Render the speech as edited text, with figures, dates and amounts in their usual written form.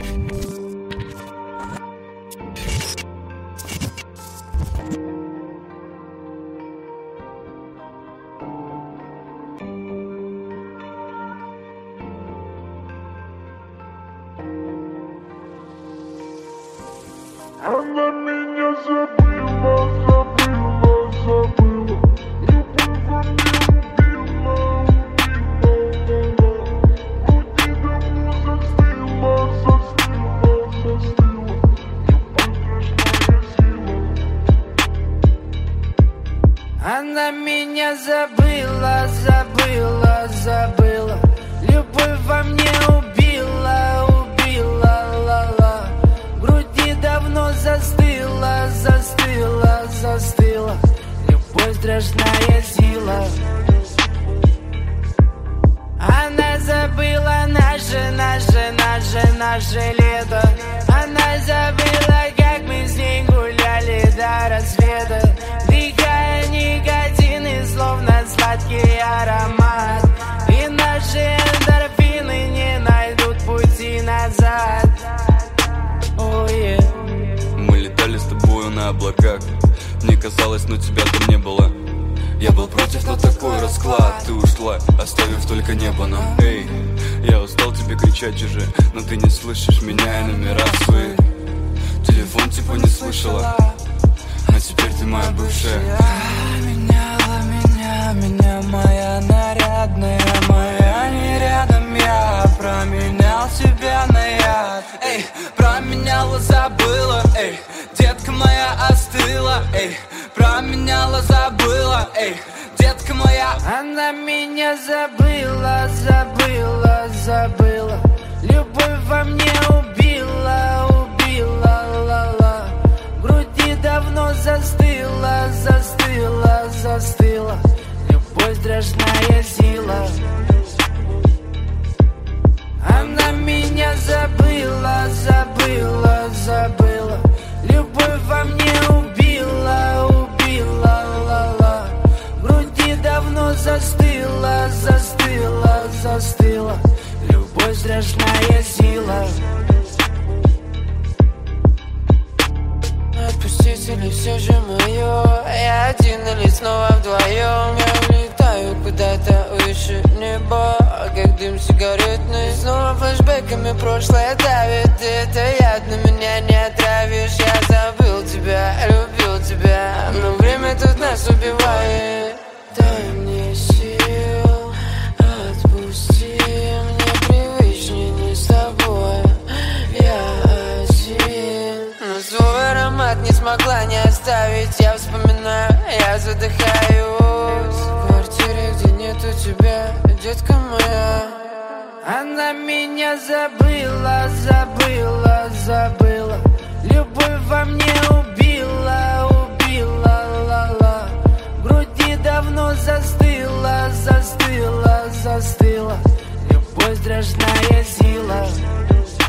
Она меня забыла, забыла, забыла. Любовь во мне убила, убила. Груди давно застыла, застыла, застыла. Любовь страшная сила. Она меня забыла, забыла, забыла. Любовь во мне убила, убила, ла-ла. В груди давно застыла, застыла, застыла. Любовь страшная сила. Она забыла наше лето. Она забыла, как мы с ней гуляли до рассвета. Вдыхая никотин и словно сладкий аромат. И наши эндорфины не найдут пути назад. Oh, yeah. Мы летали с тобою на облаках. Мне казалось, но тебя там не было. Я был против, но такой расклад. Ты ушла, оставив только небо нам. Эй, я устал тебе кричать уже, но ты не слышишь меня и номера свои. Телефон типа не слышала, а теперь ты моя бывшая. Меня моя нарядная, моя не рядом. Я променял тебя на яд. Эй, променяла, забыла. Эй, детка моя остыла. Эй, променяла, забыла. Эй, детка моя. Она меня забыла, забыла, забыла. Любовь во мне убила, убила, ла-ла. В груди давно застыла, застыла, застыла. Любовь страшная сила. Она меня забыла, забыла, забыла. Любовь во мне убила, убила, ла-ла. В груди давно застыла, застыла, застыла. Любовь страшная сила. Отпустить или все же мое? Я один или снова вдвоем? Я улетаю куда-то выше неба, как дым сигаретный. Снова флешбэками прошлое давит. И это яд, но меня не отравишь. Я забыл тебя, любил тебя, но время тут нас убивает. Дай мне сил, отпусти. Мне привычнее не с тобой. Я один, но свой аромат не смогла не оставить. Я вспоминаю, я задыхаюсь. В квартире, где нету тебя, детка моя. Она меня забыла, забыла, забыла. Любовь во мне убила, убила, ла-ла. В груди давно застыла, застыла, застыла. Любовь страшная сила.